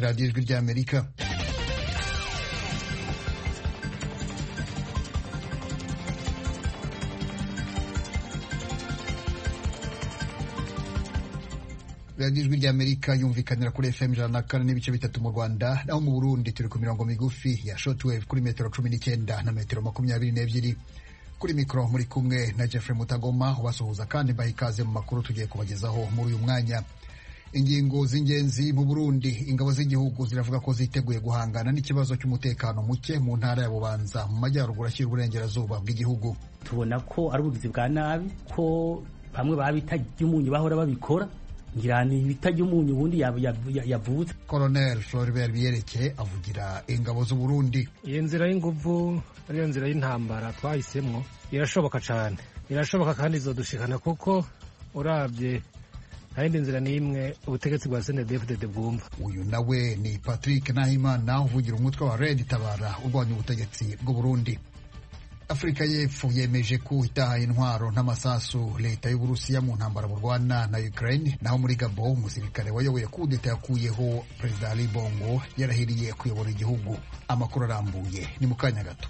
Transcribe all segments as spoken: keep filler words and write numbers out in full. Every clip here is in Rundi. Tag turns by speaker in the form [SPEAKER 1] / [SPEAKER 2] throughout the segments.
[SPEAKER 1] radiyo ijwi ry'Amerika. radiyo ijwi ry'Amerika yumvikanira kuri F M ijana na kane n'ibice bitatu mu Rwanda, naho mu Burundi turi ku mirongo migufi ya shortwave kuri metero cumi n'icyenda na metero makumyabiri n'ebyiri. Kuri mikoro muri kumwe na Jeffrey Mutagoma ubasuhuza kandi mbaha ikaze mu makuru tugiye kubagezaho muri uyu mwanya. Ingingo z'ingenzi mu Burundi, ingabo z'igihugu ziravuga ko ziteguye guhangana n'ikibazo cy'umutekano muke mu ntara ya Bubanza mu majyaruguru ashyira uburengerazuba bw'igihugu.
[SPEAKER 2] Tubona ko ari ubugizi bwa nabi, ko bamwe babita ry'umunyu bahora babikora, ngira ni bitajya umunyu ubundi yavutse.
[SPEAKER 1] Colonel Floribert Biyereke avugira ingabo z'u Burundi.
[SPEAKER 3] Iyo nzira y'inguvu ariyo nzira y'intambara twahisemo irashoboka cyane, irashoboka kandi izodushikana kuko urabye ayindi nzira n'imwe ubutegetsi bwa C N D D F D D bwumva.
[SPEAKER 1] Uyu nawe ni Patrick Nahimana uvugira umutwe wa Red Tabara urwanya ubutegetsi bw'u Burundi. Afrika y'Epfo yemeje ko itahaye intwaro n'amasasu leta y'Uburusiya mu ntambara burwana na Ukraine, naho muri Gabon umusirikare wayoboye kudeta yakuyeho Perezida Ali Bongo yarahiriye kuyobora igihugu. Amakuru arambuye ni mu kanya gato.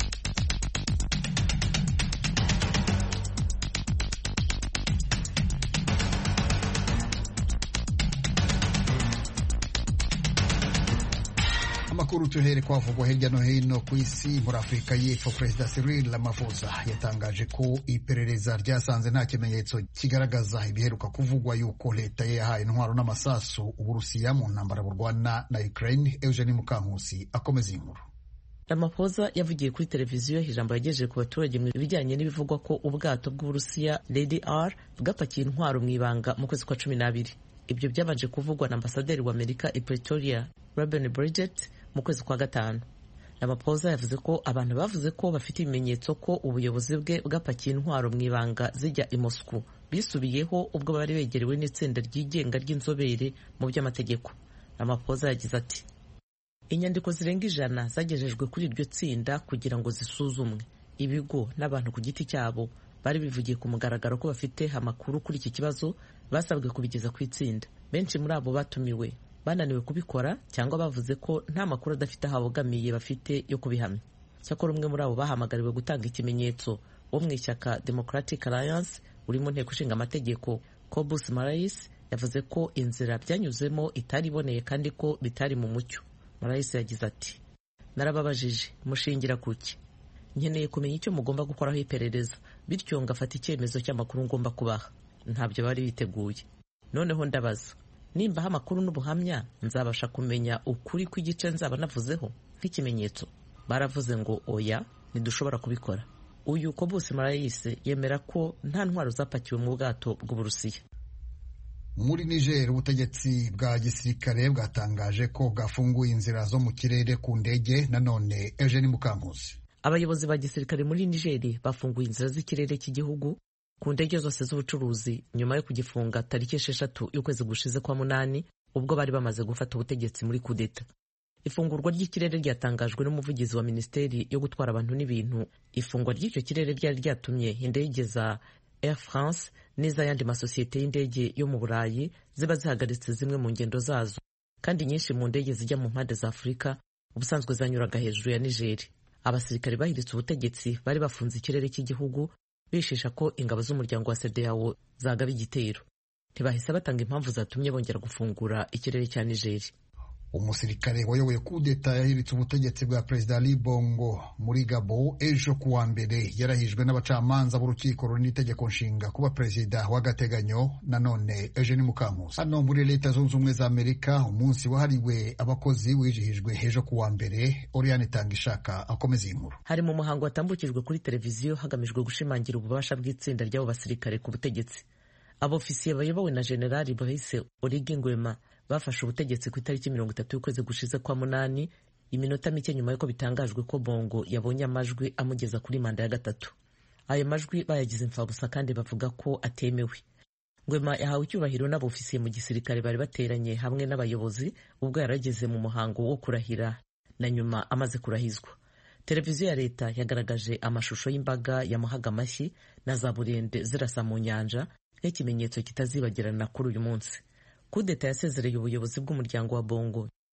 [SPEAKER 1] Amakuru tuhere kwavugwa hirya no hino ku isi. Muri Afrika y'Epfo, Perezida Cyril Ramaphosa yatangaje ko iperereza ryasanze nta kimenyetso kigaragaza ibiheruka kuvugwa yuko leta ye yahaye intwaro n'amasasu Uburusiya mu ntambara burwana na Ukraine. Eugenie Mukankusi akomeza inkuru.
[SPEAKER 4] Ramaphosa yavugiye kuri televiziyo ijambo yagejeje ku baturage mu bijyanye n'ibivugwa ko ubwato bw'Uburusiya Lady R bwapakiye intwaro mu ibanga mu kwezi kwa cumi n'abiri. Ibyo byabanje kuvugwa na ambasaderi wa Amerika i Pretoria Robin Bridget mu kwezi kwa gatanu. Ramaphosa yavuze ko abantu bavuze ko bafite ibimenyetso ko ubuyobozi bwe bwapakiye intwaro mu ibanga zijya i Moscow bisubiyeho ubwo bari begerewe n'itsinda ryigenga ry'inzobere mu by'amategeko. Ramaphosa yagize ati, inyandiko zirenga ijana zagejejwe kuri iryo tsinda kugira ngo zisuzumwe. Ibigo n'abantu ku giti cyabo bari bivugiye ku mugaragaro ko bafite amakuru kuri iki kibazo, basabwe kubigeza ku itsinda. Benshi muri abo batumiwe bananiwe kubikora cyangwa bavuze ko nta makuru adafite aho abogamiye bafite yo kubihamya. Cyakora umwe muri abo bahamagariwe gutanga ikimenyetso wo mu ishyaka Democratic Alliance uri mu nteko ishinga amategeko, Cobus Marais, yavuze ko inzira byanyuzemo itari iboneye kandi ko bitari mu mucyo. Marais yagize ati, narababajije mushingira kuki, nkeneye kumenya icyo mugomba gukoraho iperereza, bityo ngafata icyemezo cy'amakuru ngomba kubaha. Ntabyo bari biteguye. Noneho ndabaza, nimba amakuru n'ubuhamya nzabasha kumenya ukuri kw'igice nzaba navuzeho nk'ikimenyetso? Baravuze ngo oya, ntidushobora kubikora. Uyu Cobus Marais yemera ko nta ntwaro zapakiwe mu bwato bw'Uburusiya.
[SPEAKER 1] Muri Niger, ubutegetsi bwa gisirikare bwatangaje ko bwafunguye inzira zo mu kirere ku ndege. Nanone Eugenie Mukankusi.
[SPEAKER 4] Abayobozi ba gisirikare muri Niger bafunguye inzira z'ikirere cy'igihugu ku ndege zose z'ubucuruzi nyuma yo kugifunga tariki esheshatu y'ukwezi gushize kwa munani, ubwo bari bamaze gufata ubutegetsi muri kudeta. Ifungurwa ry'ikirere ryatangajwe n'umuvugizi wa Minisiteri yo gutwara abantu n'ibintu. Ifungwa ry'icyo kirere ryari ryatumye indege za Air France n'iz'ayandi masosiyete y'indege yo mu Burayi ziba zihagaritse zimwe mu ngendo zazo, kandi nyinshi mu ndege zijya mu mpande za Afurika ubusanzwe zanyuraga hejuru ya Niger. Abasirikare bahiritse ubutegetsi bari bafunze ikirere cy'igihugu bishisha ko ingabo z'umuryango wa C E D E A O zagaba igitero. Ntibahise batanga impamvu zatumye bongera gufungura ikirere cya Niger.
[SPEAKER 1] Umusirikare wayoboye kudeta yahiritse ubutegetsi bwa Perezida Ali Bongo muri Gabon ejo kuwa mbere yarahijwe n'abacamanza b'urukiko runini itegeko nshinga kuba perezida w'agateganyo. Nanone Eugenie Mukankusi. Hano muri Leta Zunze Ubumwe za Amerika, umunsi wahariwe abakozi wijihijwe ejo kuwa mbere. Oriane Tangishaka akomeza inkuru.
[SPEAKER 4] Hari mu muhango watambukijwe kuri televiziyo hagamijwe gushimangira ububasha bw'itsinda ry'abo basirikare ku butegetsi. Abofisiye bayobowe na Generali Brice Oligui Nguema bafashe ubutegetsi ku itariki mirongo itatu y'ukwezi gushize kwa munani, iminota mike nyuma y'uko bitangajwe ko Bongo yabonye amajwi amugeza kuri manda ya gatatu. Ayo majwi bayagize imfabusa kandi bavuga ko atemewe. Nguema yahawe icyubahiro n'abofisiye mu gisirikare bari bateranye hamwe n'abayobozi ubwo yarageze mu muhango wo kurahira na nyuma amaze kurahizwa. Televiziyo ya leta yagaragaje amashusho y'imbaga yamuhaga amashyi na za burende zirasa mu nyanja nk'ikimenyetso kitazibagirana kuri uyu munsi. Kudeta yasezereye ubuyobozi bw'umuryango wa Bongo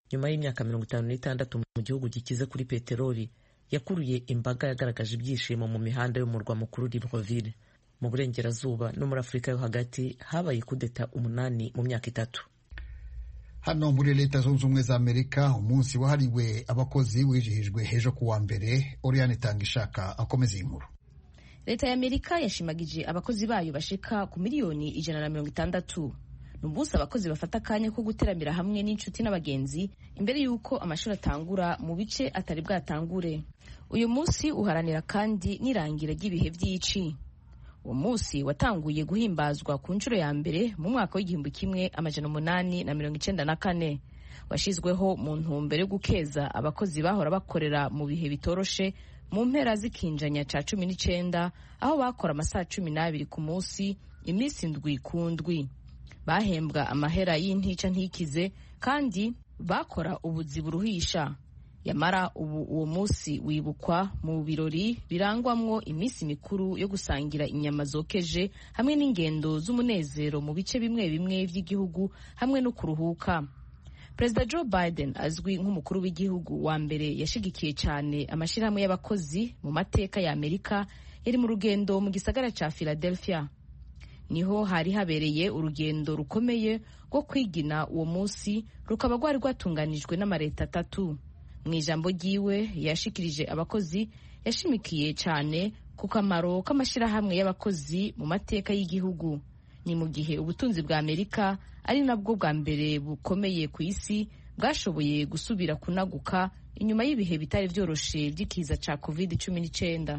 [SPEAKER 4] nyuma y'imyaka mirongo itanu n'itandatu mu gihugu gikize kuri peteroli yakuruye imbaga yagaragaje ibyishimo mu mihanda y'umurwa mukuru Libreville. Mu burengerazuba no muri Afurika yo hagati habaye kudeta umunani mu myaka itatu.
[SPEAKER 1] Hano muri Leta Zunze Ubumwe za Amerika umunsi wahariwe abakozi wijihijwe ejo kuwa mbere. Oriane Tangishaka akomeza inkuru.
[SPEAKER 5] Leta ya Amerika yashimagije abakozi bayo bashika ku miliyoni ijana na mirongo itandatu. Numunsi abakozi bafata akanya ko guteramira hamwe n'inshuti n'abagenzi imbere y'uko amashuri atangura mu bice atari bwatangure. Uyu munsi uharanira kandi n'irangira ry'ibihe by'ici. Uwo munsi watanguye guhimbazwa ku nshuro ya mbere mu mwaka w'igihumbi kimwe amajana umunani na mirongo icenda na kane. Washizweho mu ntumbero yo gukeza abakozi bahora bakorera mu bihe bitoroshe mu mpera z'ikinjanya ca cumi n'icenda, aho bakora amasaha cumi n'abiri ku munsi iminsi ndwi ku ndwi. Bahembwa amahera y'intica ntikize kandi bakora ubuzi buruhisha. Yamara ubu uwo munsi wibukwa mu birori birangwamwo iminsi mikuru yo gusangira inyama zokeje hamwe n'ingendo z'umunezero mu bice bimwe bimwe by'igihugu hamwe no kuruhuka. Perezida Joe Biden azwi nk'umukuru w'igihugu wa mbere yashigikiye cyane amashirahamwe y'abakozi mu mateka ya Amerika yari mu rugendo mu gisagara ca Philadelphia. Niho hari habereye urugendo rukomeye rwo kwigina uwo munsi, rukaba rwari rwatunganijwe n'amareta atatu. Mu ijambo ryiwe yashikirije abakozi yashimikiye cyane ku kamaro k'amashirahamwe y'abakozi mu mateka y'igihugu. Ni mu gihe ubutunzi bwa Amerika ari nabwo bwa mbere bukomeye ku isi bwashoboye gusubira kunaguka inyuma y'ibihe bitari byoroshe by'ikiza ca covid cumi n'icenda.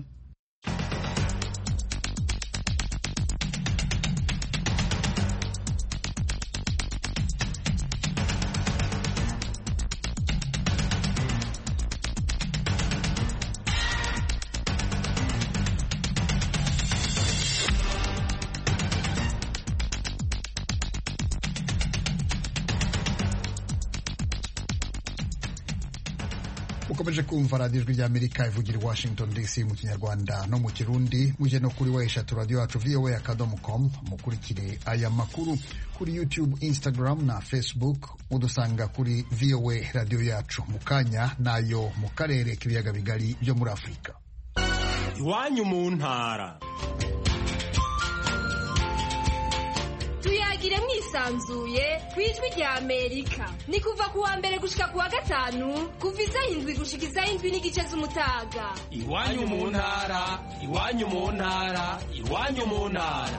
[SPEAKER 1] Ukomeje kumva radiyo ijwi ry'Amerika ivugira i Washington D C mu Kinyarwanda no mu Kirundi. Muje no kuri weshatu radio yacu v o a akadomo com. Mukurikire aya makuru kuri YouTube, Instagram na Facebook. Udusanga kuri V O A radio yacu. Mukanya nayo mu karere k'ibiyaga bigari byo muri Afurika.
[SPEAKER 6] Iwanyu mu ntara.
[SPEAKER 7] Tuyagire mwisanzuye kwijwi rya Amerika. Ni kuva kuwa mbere gushika kuwa gatanu kuva isaha indwi gushika isaha indwi n'igice z'umutaga.
[SPEAKER 6] Iwanyu mu ntara, iwanyu mu ntara, iwanyu mu ntara.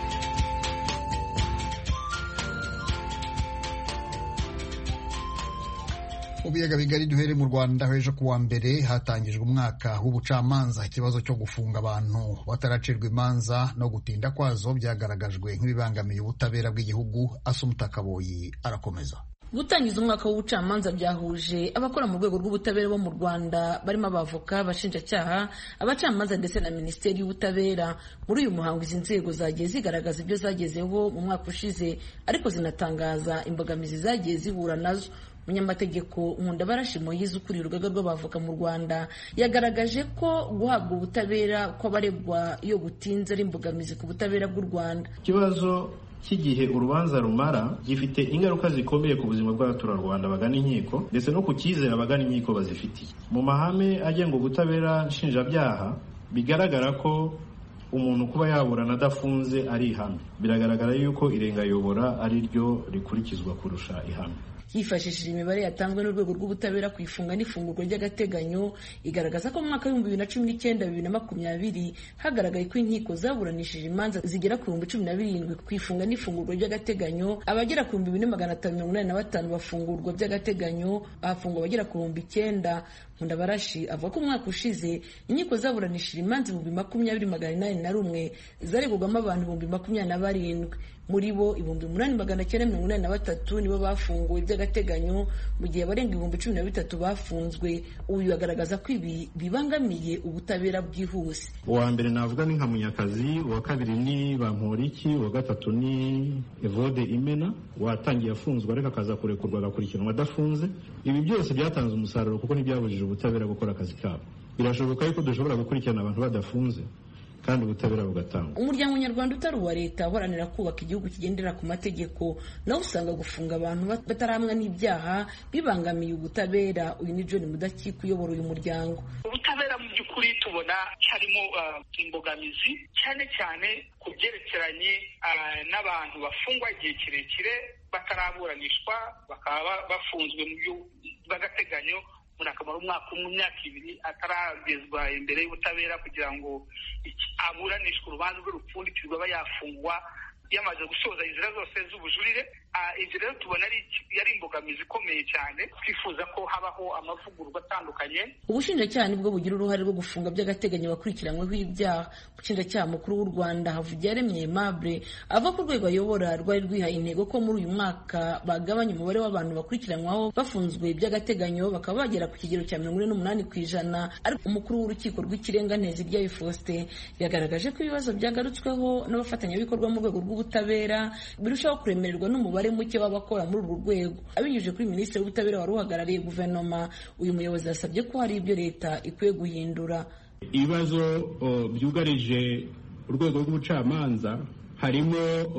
[SPEAKER 1] Ubiyaga bigari duhere mu Rwanda. Ejo kuwa mbere hatangijwe umwaka w'ubucamanza. Ikibazo cyo gufunga abantu bataracirwa imanza no gutinda kwazo byagaragajwe nk'ibibangamiye ubutabera bw'igihugu. Asumta Kaboyi arakomeza.
[SPEAKER 8] Gutangiza umwaka w'ubucamanza byahuje abakora mu rwego rw'ubutabera bo mu Rwanda barimo abavoka, abashinjacyaha, abacamanza ndetse na Minisiteri y'Ubutabera. Muri uyu muhango izi nzego zagiye zigaragaza ibyo zagezeho mu mwaka ushize, ariko zinatangaza imbogamizi zagiye zihura nazo. Umunyamategeko Nkundabarashi Moise ukuriye urugaga rw'abavoka mu Rwanda yagaragaje ko guhabwa ubutabera kw'abaregwa iyo gutinze ari imbogamizi ku butabera bw'u Rwanda.
[SPEAKER 9] Ikibazo cy'igihe urubanza rumara gifite ingaruka zikomeye ku buzima bw'abaturarwanda bagana inkiko ndetse no ku cyizere abagana inkiko bazifitiye. Mu mahame agenga ubutabera nshinjabyaha bigaragara ko umuntu kuba yaburana adafunze ari ihame. Biragaragara yuko irengayobora ari ryo rikurikizwa kurusha ihame.
[SPEAKER 8] Hifashishije imibare yatanzwe n'urwego rw'ubutabera ku ifunga n'ifungurwa ry'agateganyo igaragaza ko mu mwaka w'ibihumbi bibiri na cumi n'icyenda bibiri na makumyabiri hagaragaye ko inkiko zaburanishije imanza zigera ku bihumbi cumi na birindwi ku ifunga n'ifungurwa ry'agateganyo. Abagera ku bihumbi bine magana atanu mirongo inani na batanu bafungurwa by'agateganyo, hafungwa abagera ku bihumbi icyenda. Nkundabarashi avuga ko umwaka ushize inkiko zaburanishije imanza ibihumbi makumyabiri magana inani na rumwe zaregwagamo abantu ibihumbi makumyabiri na barindwi. Muri bo ibihumbi umunani magana cyenda mirongo inani na batatu nibo bafunguwe by'agateganyo mu gihe abarenga ibihumbi cumi na bitatu bafunzwe. Uyu agaragaza ko ibi bibangamiye ubutabera bwihuse.
[SPEAKER 9] Uwa mbere navuga ni nka Munyakazi, uwa kabiri ni Bamporiki, uwa gatatu ni Evode Imena watangiye afunzwe ariko akaza kurekurwa agakurikiranwa adafunze. Ibi byose byatanze umusaruro kuko ntibyabujije ubutabera gukora akazi kabo. Birashoboka yuko dushobora gukurikirana abantu badafunze, kandi ubutabera bugatangwa.
[SPEAKER 8] Umuryango nyarwanda utari uwa leta uharanira kubaka igihugu kigendera ku mategeko nawe usanga gufunga abantu bataramwa n'ibyaha bibangamiye ubutabera. Uyu ni John Mudakika uyobora uyu muryango.
[SPEAKER 10] Ubutabera mu by'ukuri tubona harimo uh, imbogamizi cyane cyane ku byerekeranye uh, n'abantu bafungwa igihe kirekire bataraburanishwa, bakaba bafunzwe mu buryo bw'agateganyo umuntu akamara umwaka umwe imyaka ibiri ataragezwa imbere y'ubutabera kugira ngo aburanishwe urubanza rwe rupfundikirwa aba yafungwa yamaze gusoza inzira zose z'ubujurire. Ibyo rero tubona ari imbogamizi ikomeye cyane. Twifuza ko habaho amavugururwa atandukanye.
[SPEAKER 8] Ubushinjacyaha nibwo bugira uruhare rwo gufunga by'agateganyo bakurikiranyweho ibyaha. Umushinjacyaha mukuru w'u Rwanda Havugiyaremye Aimable ava ku rwego ayobora rwari rwihaye intego ko muri uyu mwaka bagabanya umubare w'abantu bakurikiranywaho bafunzwe by'agateganyo bakaba bagera ku kigero cya mirongo ine n'umunani ku ijana. Ariko umukuru w'urukiko rw'ikirenga Nteziryayo Faustin yagaragaje ko ibibazo byagarutsweho n'abafatanyabikorwa mu rwego rw'ubutabera birushaho kuremererwa n'umubare muke w'abakora muri urwo rwego. Abinyujije kuri Minisitiri w'Ubutabera wari uhagarariye guverinoma, uyu muyobozi yasabye ko hari ibyo leta ikwiye guhindura.
[SPEAKER 11] Ibibazo byugarije urwego rw'ubucamanza harimo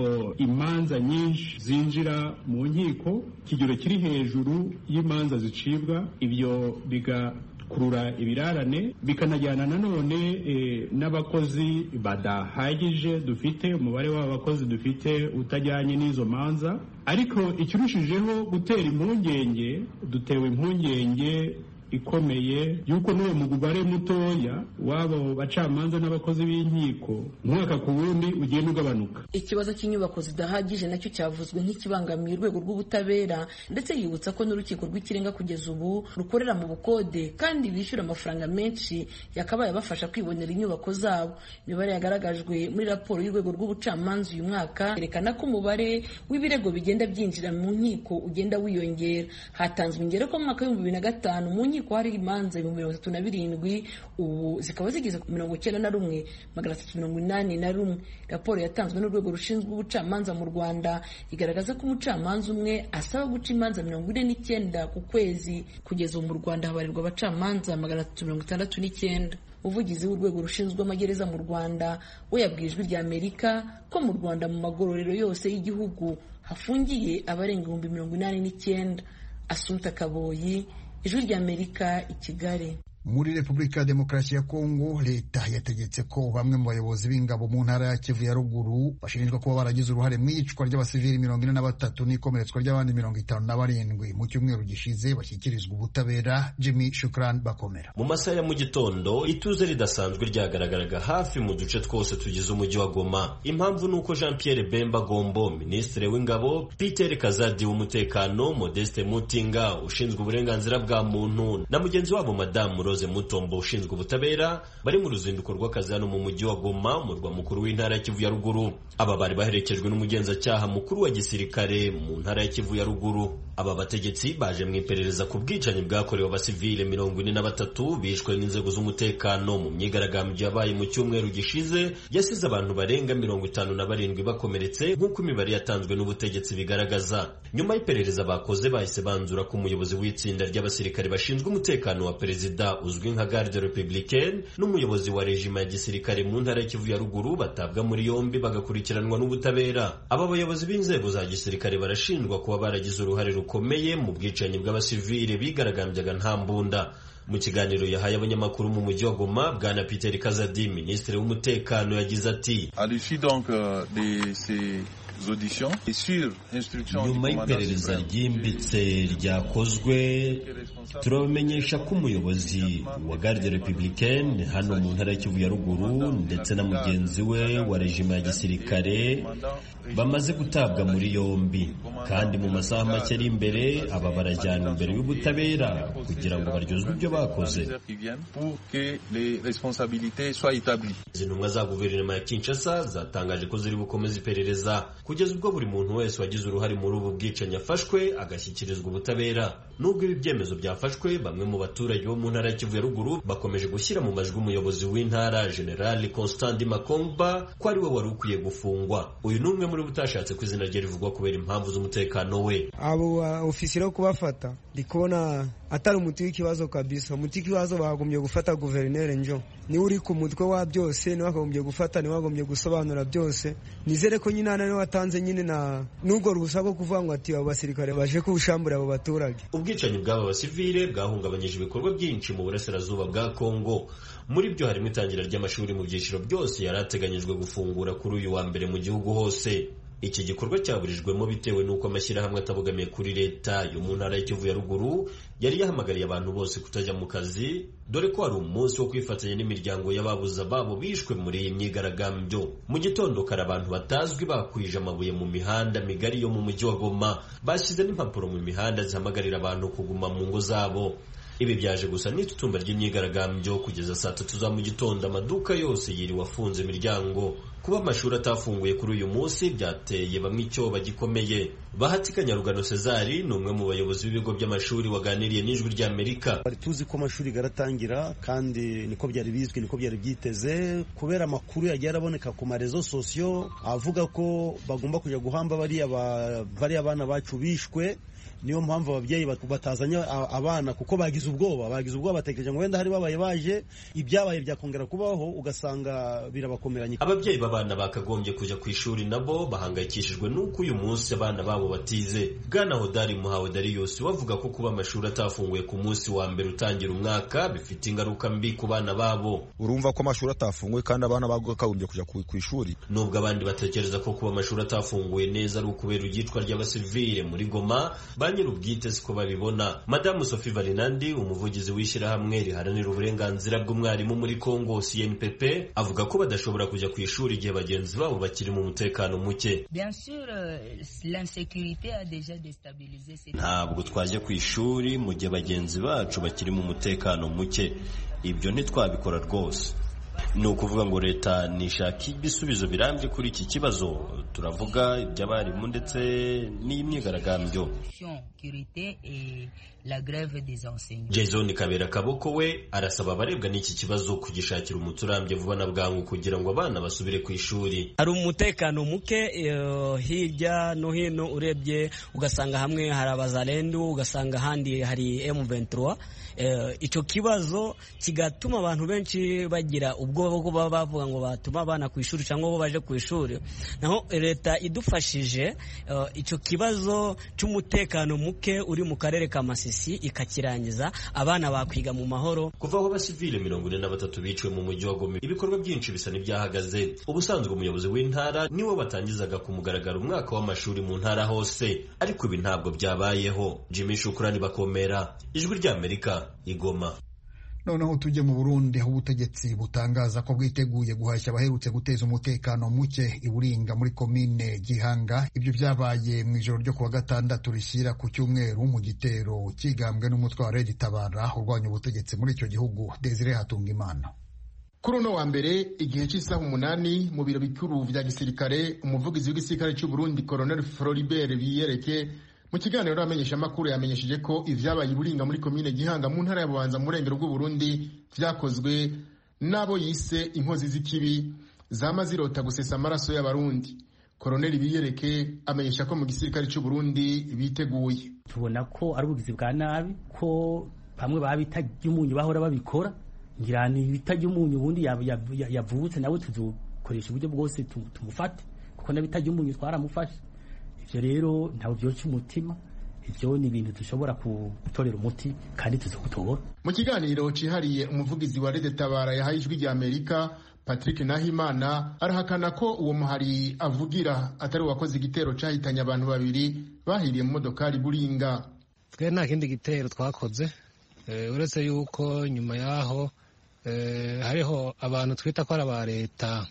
[SPEAKER 11] imanza nyinshi zinjira mu nkiko kigero kiri hejuru y'imanza zicibwa, ibyo biga kurura ibirarane bikanajyana nanone e, n'abakozi badahagije dufite, umubare w'abakozi dufite utajyanye n'izo manza. Ariko ikirushijeho gutera impungenge, dutewe impungenge ikomeye yuko n'uwo mugubare mutoya w'abo bacamanza n'abakozi b'inkiko umwaka ku wundi ugenda ugabanuka.
[SPEAKER 8] Ikibazo cy'inyubako zidahagije nacyo cyavuzwe nk'ikibangamiye urwego rw'ubutabera, ndetse yibutsa ko n'urukiko rw'ikirenga kugeza ubu rukorera mu bukode kandi bishyura amafaranga menshi yakabaye abafasha kwibonera inyubako zabo. Imibare yagaragajwe muri raporo y'urwego rw'ubucamanza uyu mwaka yerekana ko umubare w'ibirego bigenda byinjira mu nkiko ugenda wiyongera. Hatanzwe ingero ko mu mwaka w'ibihumbi bibiri na gatanu mu ko hari imanza ibihumbi mirongo itatu na birindwi, ubu zikaba zigeze ku mirongo icyenda na rumwe magana atatu mirongo inani na rumwe. Raporo yatanzwe n'urwego rushinzwe ubucamanza mu Rwanda igaragaza ko umucamanza umwe asaba guca imanza mirongo ine n'icyenda ku kwezi. Kugeza ubu mu Rwanda habarirwa abacamanza magana atatu mirongo itandatu n'icyenda. Umuvugizi w'urwego rushinzwe amagereza mu Rwanda we yabwiye Ijwi ry'Amerika ko mu Rwanda mu magororero yose y'igihugu hafungiye abarenga ibihumbi mirongo inani n'icyenda. Assumpta Kaboyi, Ijwi ry'Amerika i Kigali.
[SPEAKER 1] Muri Repubulika ya Demokarasi ya Kongo, leta yategetse ko bamwe mu bayobozi b'ingabo mu ntara ya Kivu ya ruguru bashinjwa kuba baragize uruhare mu iyicwa ry'abasivili mirongo ine na batatu n'ikomeretswa ry'abandi mirongo itanu na barindwi mu cyumweru gishize bashyikirizwa ubutabera. Jimmy Shukran Bakomera.
[SPEAKER 12] Mu masaha ya mu gitondo ituze ridasanzwe ryagaragaraga hafi mu duce twose tugize umujyi wa Goma. Impamvu nuko Jean Pierre Bemba Gombo, Minisitiri w'Ingabo, Peter Kazadi w'umutekano, Modeste Mutinga ushinzwe uburenganzira bwa muntu na mugenzi wabo Madamu Rose Mutombo ushinzwe ubutabera bari mu ruzinduko rw'akazi hano mu mujyi wa Goma, umurwa mukuru w'intara ya Kivu ya ruguru. Aba bari baherekejwe n'umugenzacyaha mukuru wa gisirikare mu ntara ya Kivu ya ruguru. Aba bategetsi baje mu iperereza ku bwicanyi bwakorewe abasivile mirongo ine na batatu bishwe n'inzego z'umutekano mu myigaragambyo yabaye mu cyumweru gishize yasize abantu barenga mirongo itanu na barindwi bakomeretse nk'uko imibare yatanzwe n'ubutegetsi bigaragaza. Nyuma y'iperereza bakoze bahise banzura ko umuyobozi w'itsinda ry'abasirikare bashinzwe umutekano wa perezida uzwi nka Garde Républicaine n'umuyobozi wa rejima ya gisirikare mu ntara ya Kivu ya ruguru batabwa muri yombi bagakurikiranwa n'ubutabera. Aba bayobozi b'inzego za gisirikare barashinjwa kuba baragize uruhare rukomeye mu bwicanyi bw'abasivile bigaragambyaga nta mbunda. Mu kiganiro yahaye abanyamakuru mu mujyi wa Goma, Bwana Peter Kazadi, Minisitiri w'Umutekano, yagize ati: nyuma y'iperereza ryimbitse ryakozwe turabamenyesha ko umuyobozi wa Garde Républicaine hano mu ntara ya Kivu ya ruguru ndetse na mugenzi we wa rejima ya gisirikare bamaze gutabwa muri yombi, kandi mu masaha make ari imbere aba barajyanwa imbere y'ubutabera kugira ngo baryozwe ibyo bakoze. Izi ntumwa za guverinoma ya Kinshasa zatangaje ko ziri bukomeza iperereza kugeza ubwo buri muntu wese wagize uruhare muri ubu bwicanyi afashwe agashyikirizwa ubutabera. Nubwo ibi byemezo byafashwe, bamwe mu baturage bo mu ntara ya Kivu ya ruguru bakomeje gushyira mu majwi umuyobozi w'intara General Constant Makomba ko ari we wari ukwiye gufungwa. Uyu numwe muri butashatse ko izina rye rivugwa kubera impamvu z'umutekano umutekano we.
[SPEAKER 13] Abo ofisiye yo kubafata ndikubona atari umuti w'ikibazo kabisa. Umuti w'ikibazo bagombye gufata guverineri njo ni uri ku mutwe wa byose, ni wagombye gufata, ni wagombye gusobanura byose. Nizere ko nyina nawe watanze nyine na nubwo rusako kuvuga ngo ati abo basirikare baje kubushambura abo baturage.
[SPEAKER 12] Ubwicanyi bw'aba basivile bwahungabanyije ibikorwa byinshi mu burasirazuba bwa Kongo. Muri byo harimo itangira ry'amashuri mu byiciro byose yarateganyijwe gufungura kuri uyu wa mbere mu gihugu hose. Iki gikorwa cyaburijwemo bitewe n'uko amashyirahamwe atabogamiye kuri leta yo mu ntara y'Ikivu ya ruguru yari yahamagariye abantu bose kutajya mu kazi, dore ko hari umunsi wo kwifatanya n'imiryango y'ababuza babo bishwe muri iyi myigaragambyo. Mu gitondo kare abantu batazwi bakwije amabuye mu mihanda migari yo mu mujyi wa Goma, bashyize n'impapuro mu mihanda zihamagarira abantu kuguma mu ngo zabo. Ibi byaje gusa n'itutumba ry'imyigaragambyo kugeza saa tatu za mu gitondo amaduka yose yiriwe afunze imiryango. Kuba amashuri atafunguye kuri uyu munsi byateye bamwe icyoba gikomeye. Bahati Kanyarugano Cezari ni umwe mu bayobozi b'ibigo by'amashuri waganiriye n'Ijwi ry'Amerika.
[SPEAKER 14] Bari tuzi ko amashuri garatangira kandi niko byari bizwi, niko byari byiteze, kubera amakuru yagiye araboneka ku marezo sosiyo avuga ko bagomba kujya guhamba bari bari abana bacu bishwe. Niyo mpamvu ababyeyi batazanya abana kuko bagize ubwoba bagize ubwoba batekereje ngo wenda hari babaye baje ibyabaye byakongera kubaho ugasanga birabakomeranye.
[SPEAKER 12] Ababyeyi b'abana bakagombye kujya ku ishuri nabo bahangayikishijwe n'uko uyu munsi abana babo batize. Bwana Hodari Muhawe Darius wavuga ko kuba amashuri atafunguye ku munsi wa mbere utangira umwaka bifite ingaruka mbi ku bana babo.
[SPEAKER 15] Urumva ko amashuri atafunguye kandi abana bakagombye kujya ku ishuri.
[SPEAKER 12] Nubwo abandi batekereza ko kuba amashuri atafunguye neza ari ukubera igitwa ry'abasivile muri Goma, nyir'ubwite siko babibona. Madamu Sophie Valinandi umuvugizi w'ishyirahamwe riharanira uburenganzira bw'umwarimu muri Kongo C N P P avuga ko badashobora kujya ku ishuri igihe bagenzi babo bakiri mu mutekano muke. Ntabwo twajya ku ishuri mu gihe bagenzi bacu bakiri mu mutekano muke, ibyo ntitwabikora rwose. Ni ukuvuga ngo leta nishaka ibisubizo birambye kuri iki kibazo. Turavuga iby'abarimu ndetse n'imyigaragambyo. Jason Kabera Kaboko we arasaba abarebwa n'iki kibazo kugishakira umuti urambye vuba na bwangu kugira ngo abana basubire ku ishuri.
[SPEAKER 16] Hari umutekano muke hirya no hino, urebye ugasanga hamwe hari abazalendu, ugasanga handi hari M vingt-trois. Icyo kibazo kigatuma abantu benshi bagira ubwoba bwo kuba bavuga ngo batuma abana ku ishuri cyangwa bo baje ku ishuri. Naho leta idufashije icyo kibazo cy'umutekano muke uri mu karere ka Masisi ikakirangiza, abana bakwiga mu mahoro.
[SPEAKER 12] Kuva aho abasivile mirongo ine na batatu biciwe mu mujyi wa Goma, ibikorwa byinshi bisa n'ibyahagaze. Ubusanzwe umuyobozi w'intara niwe watangizaga ku mugaragaro umwaka w'amashuri mu ntara hose, ariko ibi ntabwo byabayeho. Jimmy Shukrani Bakomera, Ijwi ry'Amerika, Igoma.
[SPEAKER 1] Noneho tujye mu Burundi aho ubutegetsi butangaza ko bwiteguye guhashya abaherutse guteza umutekano muke i Buringa muri komine Gihanga. Ibyo byabaye mu ijoro ryo kuwa gatandatu rishyira ku cyumweru mu gitero kigambwe n'umutwe wa Red Tabara urwanya ubutegetsi muri icyo gihugu. Desire Hatungimana.
[SPEAKER 17] Kuri uno wa mbere igihe cy'isaha umunani mu biro bikuru vya gisirikare, umuvugizi w'igisirikare cy'u Burundi Colonel Floribert Biyereke mu kiganiro n'abamenyesha makuru yamenyesheje ko ivyabaye Buringa muri komine Gihanga mu ntara ya Bubanza mu rengero rw'u Burundi vyakozwe nabo yise inkozi z'ikibi zama zirota gusesa amaraso y'abarundi. Colonel Biyereke amenyesha ko mu gisirikare cy'u Burundi biteguye.
[SPEAKER 2] Tubona ko ari ubugizi bwa nabi, ko bamwe babita umunyu bahora babikora, ngira ni bitajya umunyu ubundi yavutse nawe tuzokoresha uburyo bwose tumufate, kuko nabitajya umunyu twaramufashe. Ibyo rero ntawe byoca umutima, ibyo ni ibintu dushobora gutorera umuti kandi tuzokutobora.
[SPEAKER 17] Mu kiganiro cihariye umuvugizi wa Red Tabara yahaye Ijwi ry'Amerika Patrick Nahimana arahakana ko uwo muhari avugira atari wakoze igitero cahitanye abantu babiri bahiriye mu modokari Buringa.
[SPEAKER 3] Twe nta kindi gitero twakoze, uretse yuko nyuma yaho hariho abantu twita ko ari aba leta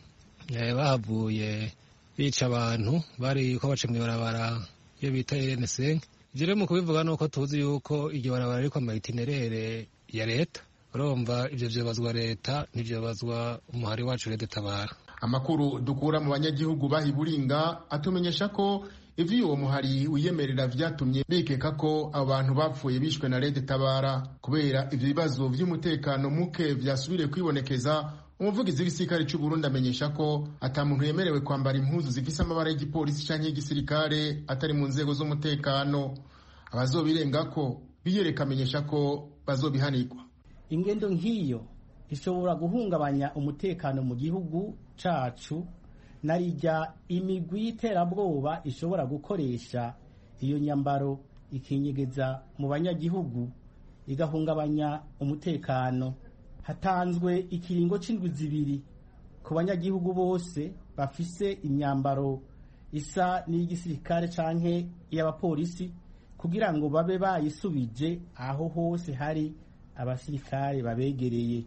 [SPEAKER 3] bahavuye bica abantu bari ko bace mw'ibarabara iyo bita R N cinq. Ivyo rero mu kubivuga nuko tuzi yuko iryo barabara ariko amaitinerere ya leta, urumva ivyo vyobazwa leta ntivyobazwa umuhari wacu Red Tabara.
[SPEAKER 17] Amakuru dukura mu banyagihugu bahi Buringa atumenyesha ko ivyo uwo muhari wiyemerera vyatumye bikeka ko abantu bapfuye bishwe na Red Tabara. Kubera ivyo bibazo vy'umutekano muke vyasubire kwibonekeza, umuvugizi w'igisirikare cy'u Burundi amenyesha ko ata muntu yemerewe kwambara impuzu zifise amabara y'igipolisi canke y'igisirikare atari mu nzego z'umutekano. Abazobirengako biyereka amenyesha ko bazobihanirwa.
[SPEAKER 2] Ingendo nk'iyo ishobora guhungabanya umutekano mu gihugu cacu, narijya imigwi y'iterabwoba ishobora gukoresha iyo nyambaro ikinyegeza mu banyagihugu igahungabanya umutekano. Hatanzwe ikiringo c'indwi zibiri ku banyagihugu bose bafise imyambaro isa n'igisirikare canke y'abapolisi kugira ngo babe bayisubije aho hose hari abasirikare babegereye.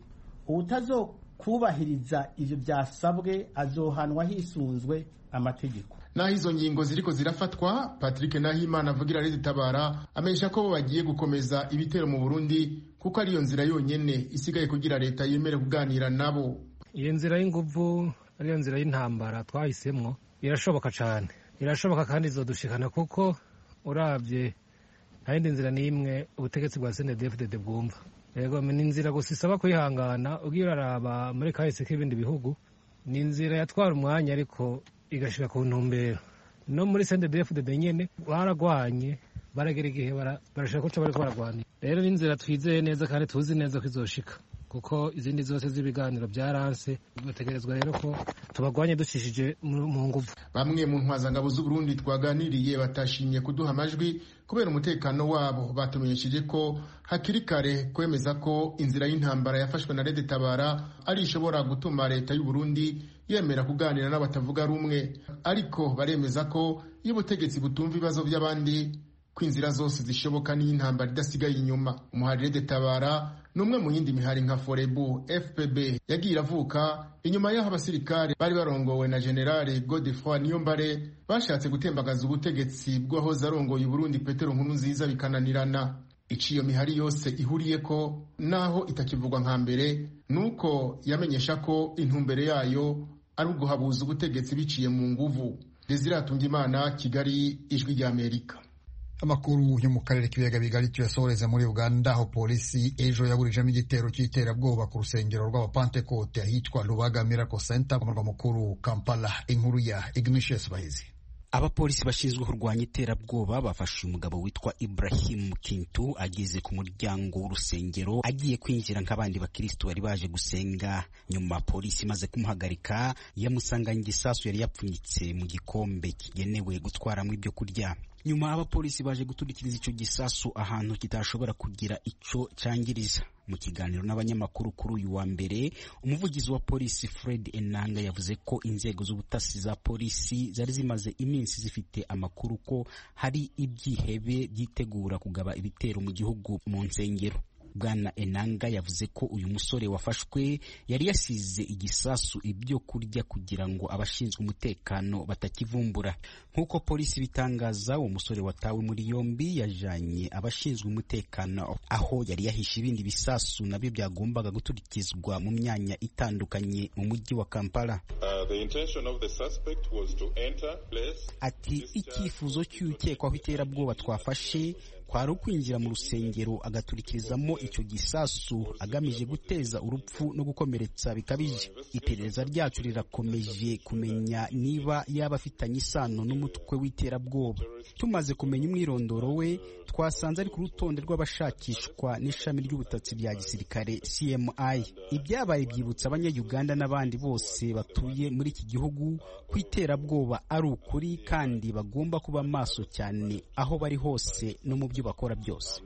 [SPEAKER 2] Utazokubahiriza ivyo byasabwe azohanwa hisunzwe amategeko.
[SPEAKER 17] Naho izo ngingo ziriko zirafatwa, Patrick Nahimana avugira Leta Tabara amenyesha ko bagiye gukomeza ibitero mu Burundi kuko ariyo nzira yonyene isigaye kugira leta yemere kuganira nabo.
[SPEAKER 3] Iyo nzira y'inguvu ariyo nzira y'intambara twahisemwo irashoboka cyane, irashoboka kandi izodushikana kuko uravye nta yindi nzira n'imwe ubutegetsi bwa C N D D F D D bwumva. Yego ni inzira gusa isaba kwihangana. Ugiye uraraba muri kahise k'ibindi bihugu ni inzira yatwara umwanya ariko igashika ku ntumbero. No muri C N D D F D D nyene baragwanye baragera igihe barashaka ko bariko baragwanira. Rero n'inzira twizeye neza kandi tuzi neza ko izoshika kuko izindi zose z'ibiganiro byaranse. Bategerezwa rero ko tubagwanye dushishije mu nguvu.
[SPEAKER 17] Bamwe mu ntwazangabo z'u Burundi twaganiriye batashimye kuduha amajwi kubera umutekano wabo. Batumenyesheje ko hakiri kare kwemeza ko inzira y'intambara yafashwe na Leta Tabara ari ishobora gutuma leta y'u Burundi yemera kuganira n'abatavuga rumwe, ariko baremeza ko iyo ubutegetsi butumva ibibazo by'abandi ko inzira zose zishoboka n'intambara idasigaye inyuma. Umuhari Leta Tabara numwe mu yindi mihari nka Forebu F P B yagiye iravuka inyuma y'aho abasirikare bari barongowe na General Godefroid Niyombare bashatse gutembagaza ubutegetsi bw'ahoze arongoye Burundi Petero Nkurunziza bikananirana. Iciyo mihari yose ihuriye ko naho itakivugwa nka mbere nuko yamenyesha ko intumbere yayo ari uguhabuza ubutegetsi biciye mu nguvu. Desire Tungimana, Kigali, Ijwi rya Amerika.
[SPEAKER 1] Amakuru yo mu karere k'ibiyaga bigari tuyasoreza muri Uganda aho polisi ejo yaburijemo igitero cy'iterabwoba ku rusengero rw'abapantekote ahitwa Lubaga Miracle Center mu murwa mukuru Kampala. Inkuru ya Ignatius Bahizi.
[SPEAKER 18] Abapolisi bashinzwe kurwanya iterabwoba bafashe umugabo witwa Ibrahim Kintu ageze ku muryango w'urusengero agiye kwinjira nk'abandi bakristo bari baje gusenga. Nyuma polisi maze kumuhagarika yamusanganye igisasu yari yapfunyitse mu gikombe kigenewe gutwaramo ibyo kurya. Nyuma abapolisi baje guturikiriza icyo gisasu ahantu kitashobora kugira icyo cyangiriza. Mu kiganiro n'abanyamakuru kuri uyu wa mbere, umuvugizi wa polisi Fred Enanga yavuze ko inzego z'ubutasi za polisi zari zimaze iminsi zifite amakuru ko hari ibyihebe byitegura kugaba ibitero mu gihugu mu nsengero. Bwana Enanga yavuze ko uyu musore wafashwe yari yasize igisasu ibyo kurya kugira ngo abashinzwe umutekano batakivumbura. Nk'uko polisi bitangaza, uwo musore watawe muri yombi yajanye abashinzwe umutekano aho yari yahishe ibindi bisasu nabyo byagombaga guturikizwa mu myanya itandukanye mu mujyi wa Kampala.
[SPEAKER 19] Uh, the intention of the suspect was to enter place.
[SPEAKER 18] Ati icyifuzo cy'ukekwaho iterabwoba twafashe kwari ukwinjira mu rusengero agaturikirizamo icyo gisasu agamije guteza urupfu no gukomeretsa bikabije. Iperereza ryacu rirakomeje kumenya niba yaba afitanye isano n'umutwe w'iterabwoba. Tumaze kumenya umwirondoro we, twasanze ari ku rutonde rw'abashakishwa n'ishami ry'ubutatsi bya gisirikare C M I. Ibyabaye byibutsa abanya-Uganda n'abandi bose batuye muri iki gihugu ko iterabwoba ari ukuri kandi bagomba kuba maso cyane aho bari hose no mu byo bakora byose.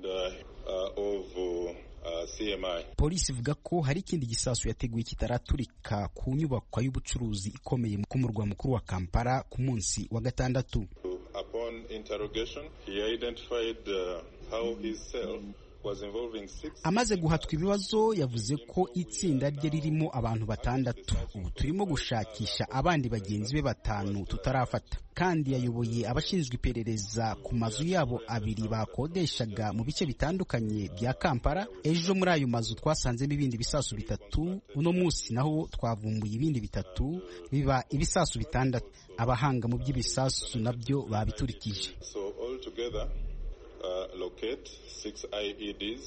[SPEAKER 18] Polisi ivuga ko hari ikindi gisasu yateguye kitaraturika ku nyubako y'ubucuruzi ikomeye ku murwa mukuru wa Kampala ku munsi wa gatandatu.
[SPEAKER 19] Upon interrogation, he identified uh, how his cell was involving six.
[SPEAKER 18] Amaze guhatwa ibibazo yavuze ko itsinda rye ririmo abantu batandatu. Ubu turimo gushakisha abandi bagenzi be batanu tutarafata. Kandi yayoboye abashinzwe iperereza ku mazu yabo abiri bakodeshaga mu bice bitandukanye bya Kampala. Ejo muri ayo mazu twasanzemo ibindi bisasu bitatu. Uno munsi naho twavumbuye ibindi bitatu, biba ibisasu bitandatu. Abahanga mu by'ibisasu nabyo babiturikije.
[SPEAKER 19] So all together Uh, locate six I E Ds.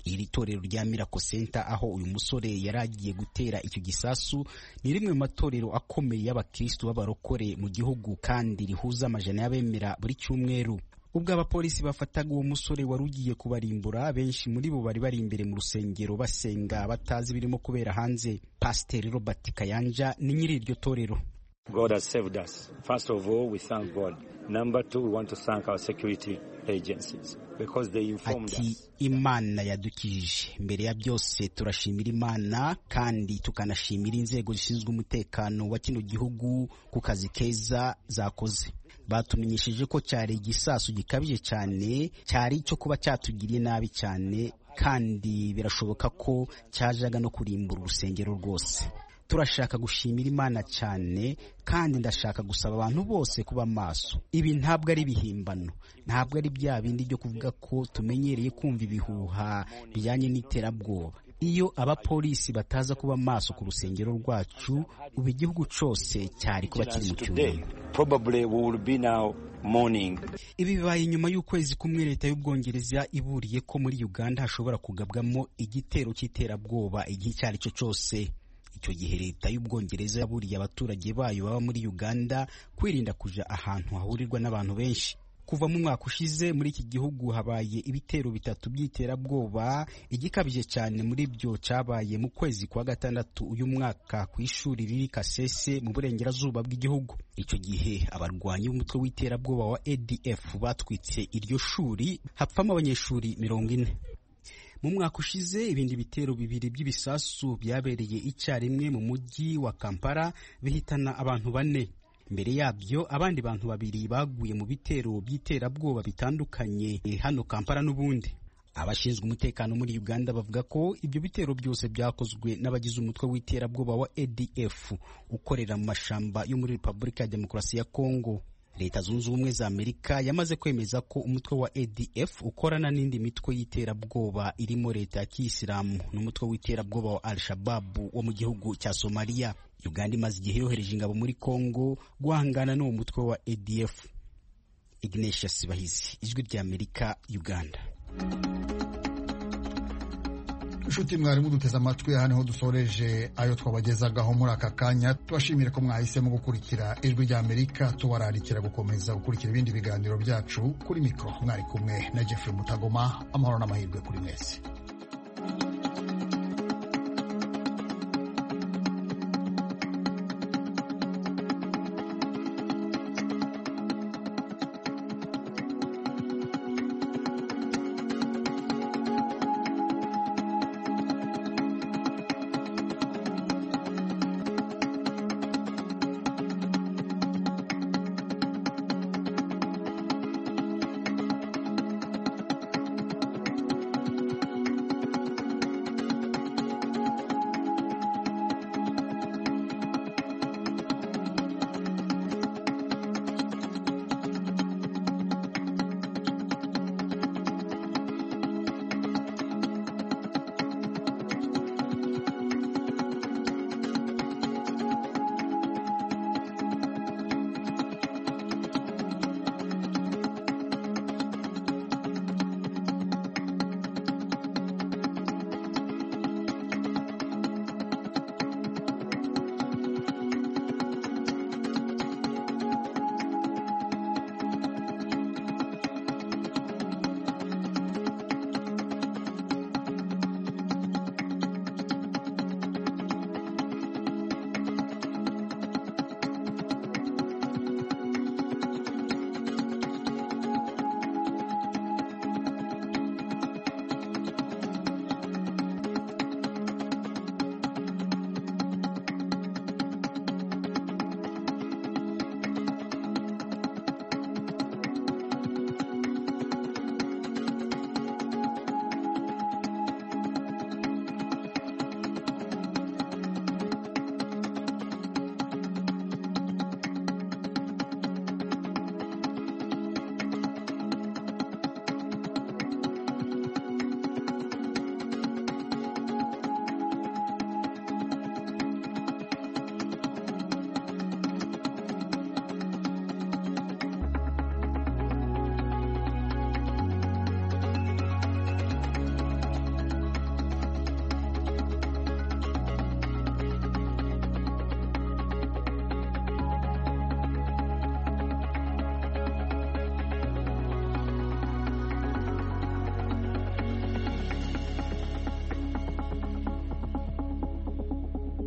[SPEAKER 18] iri torero rya Miracle Center aho uyu musore yari agiye gutera icyo gisasu ni rimwe mu matorero akomeye y'abakristo b'abarokore mu gihugu kandi rihuza amajana y'abemera buri cyumweru. Ubwo abapolisi bafataga uwo musore wari ugiye kubarimbura, benshi muri bo bari bari imbere mu rusengero basenga batazi birimo kubera hanze. Pasiteri Robert Kayanja ni nyiri iryo torero.
[SPEAKER 20] God has saved us. First of all, we thank God. Number two, we want to thank our security agencies because they informed
[SPEAKER 18] Ati,
[SPEAKER 20] us.
[SPEAKER 18] Imana yadukije. Mbere ya byose turashimira Imana kandi tukanashimira inzego zishinzwe umutekano wa kino gihugu ku kazi keza zakoze. Batumenyesheje ko cyari igisasu gikabije cyane, cyari cyo kuba cyatugiriye nabi cyane kandi birashoboka ko cyajaga no kurimbura urusengero rwose. Turashaka gushimira Imana cyane kandi ndashaka gusaba abantu bose kuba maso. Ibi ntabwo ari bihimbano, ntabwo ari bya bindi byo kuvuga ko tumenyereye kumva ibihuha bijyanye n'iterabwoba. Iyo abapolisi bataza kuba maso ku rusengero rwacu, ubu igihugu cyose cyari kuba kiri mu cyunamo.
[SPEAKER 20] Probably we will be now mourning.
[SPEAKER 18] Ibi bibaye nyuma y'ukwezi kumwe leta y'Ubwongereza iburiye ko muri Uganda hashobora kugabwamo igitero cy'iterabwoba igihe icyo ari cyo cyose. Icyo gihe leta y'Ubwongereza yaburiye abaturage bayo baba muri Uganda kwirinda kuja ahantu hahurirwa n'abantu benshi. Kuva mu mwaka ushize muri iki gihugu habaye ibitero bitatu by'iterabwoba, igikabije cyane muri byo cyabaye mu kwezi kwa gatandatu uyu mwaka ku ishuri riri Kasese mu burengerazuba bw'igihugu. Icyo gihe abarwanyi b'umutwe w'iterabwoba wa A D F batwitse iryo shuri, hapfamo abanyeshuri mirongo ine. Mu mwaka ushize ibindi bitero bibiri by'ibisasu byabereye icyarimwe mu mujyi wa Kampala bihitana abantu bane. Mbere yabyo abandi bantu babiri baguye mu bitero by'iterabwoba bitandukanye hano Kampala n'ubundi. Abashinzwe umutekano muri Uganda bavuga ko ibyo bitero byose byakozwe n'abagize umutwe w'iterabwoba wa A D F ukorera mu mashamba yo muri Repubulika ya Demokarasi ya Kongo. Leta Zunze Ubumwe za Amerika yamaze kwemeza ko umutwe wa A D F ukorana n'indi mitwe y'iterabwoba irimo leta ya Kiyisilamu n'umutwe w'iterabwoba wa Al-Shabaab wo mu gihugu cya Somalia. Uganda imaze igihe yohereje ingabo muri Kongo guhangana n'uwo mutwe wa A D F. Ignatius Bahizi, Ijwi rya Amerika, Uganda.
[SPEAKER 1] Inshuti mwarimu duteze amatwi, aha niho dusoreje ayo twabagezagaho muri aka kanya. Tubashimire ko mwahisemo gukurikira Ijwi rya Amerika, tubararikira gukomeza gukurikira ibindi biganiro byacu. Kuri mikro mwari kumwe na Jeffrey Mutagoma. Amahoro n'amahirwe kuri mwese.